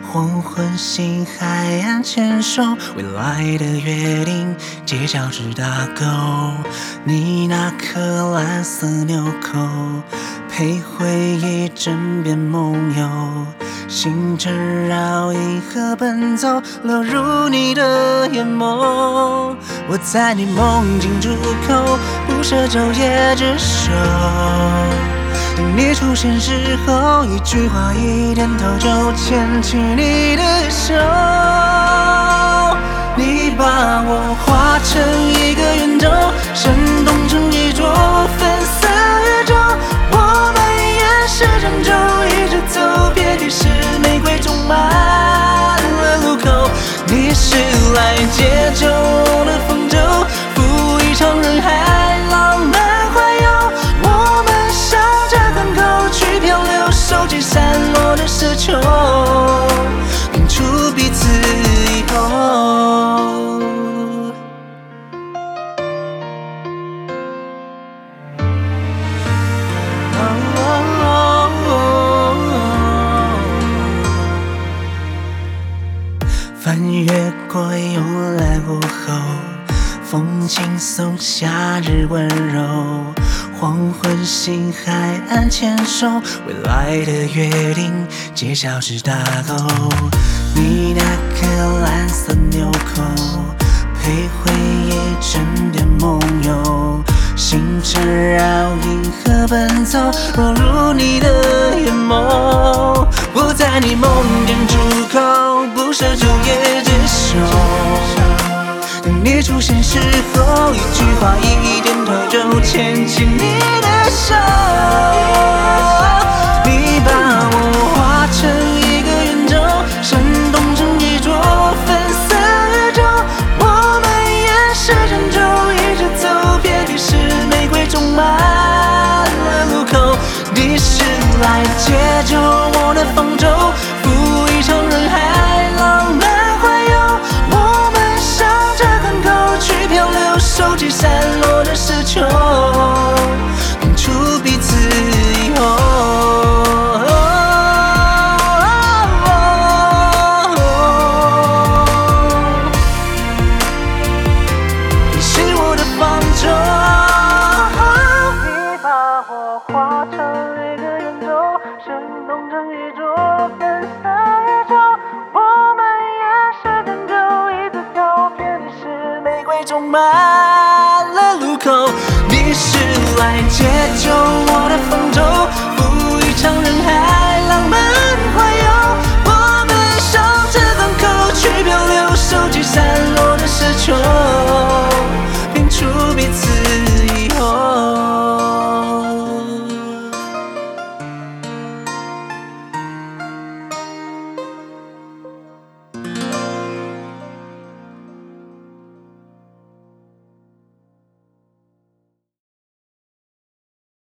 黄昏星海岸牵手，未来的约定，街角只打勾。你那颗蓝色纽扣，陪回忆枕边梦游。星辰绕银河奔走，落入你的眼眸。我在你梦境出口，不舍昼夜执手。当你出现时候，一句话一点头就牵起你的手。你把我画成一个圆周，生动成一座粉色宇宙。我们沿时针轴一直走，遍地是玫瑰种满了路口。你是来解救的风筝，赴一场人海浪漫环游。我们笑着港口去漂流，收集散落的奢求，拼出彼此以后。翻越过慵懒午后，风轻松，夏日温柔。黄昏星海岸牵手，未来的约定，街角只打勾。你那颗蓝色纽扣，陪回忆枕边梦游。星辰绕银河奔走，落入你的眼眸。我在你梦境出口，不舍昼夜执手。当你出现时候，一句话一点头就牵起你的手。